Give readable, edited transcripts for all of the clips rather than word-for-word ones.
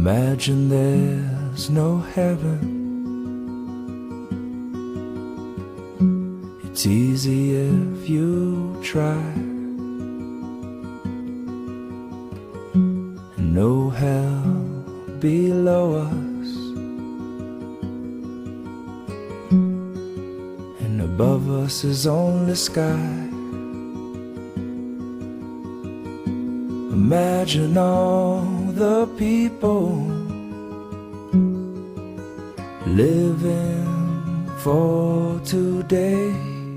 Imagine there's no heaven. It's easy if you try, and no hell below us, and above us is only sky. Imagine all the people living for today.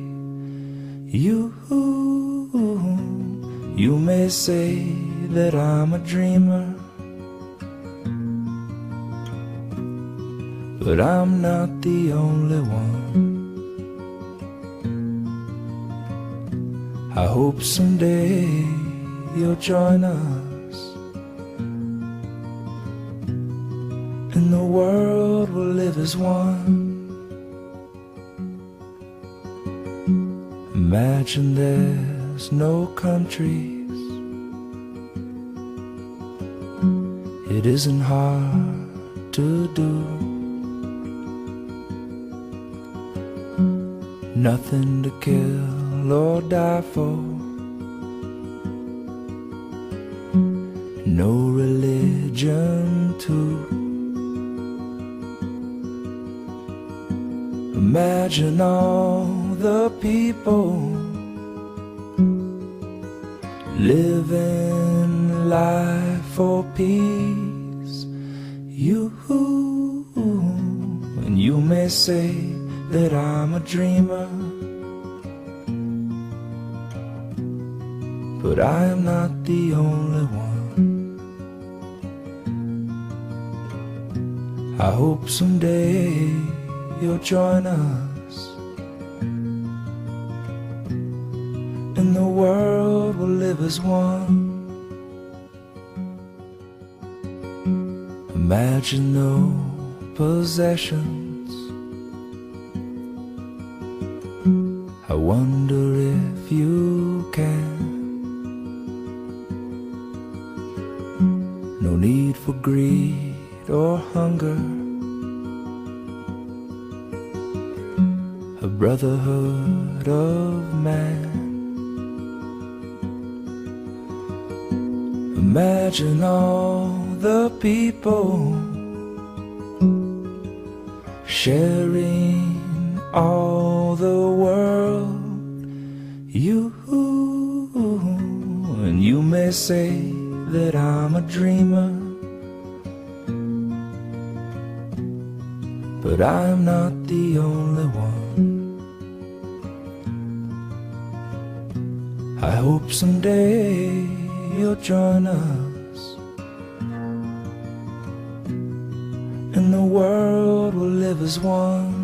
You may say that I'm a dreamer, but I'm not the only one. I hope someday you'll join us, and the world will live as one. Imagine there's no countries. It isn't hard to do. Nothing to kill or die for. No religion too. Imagine all the people living life for peace. And you may say that I'm a dreamer, but I am not the only one. I hope someday you'll join us, and the world will live as one. Imagine no possessions. I wonder if you can. No need for greed or hunger. A brotherhood of man. Imagine all the people sharing all the world. And you may say that I'm a dreamer, but I'm not the only one. I hope someday you'll join us, and the world will live as one.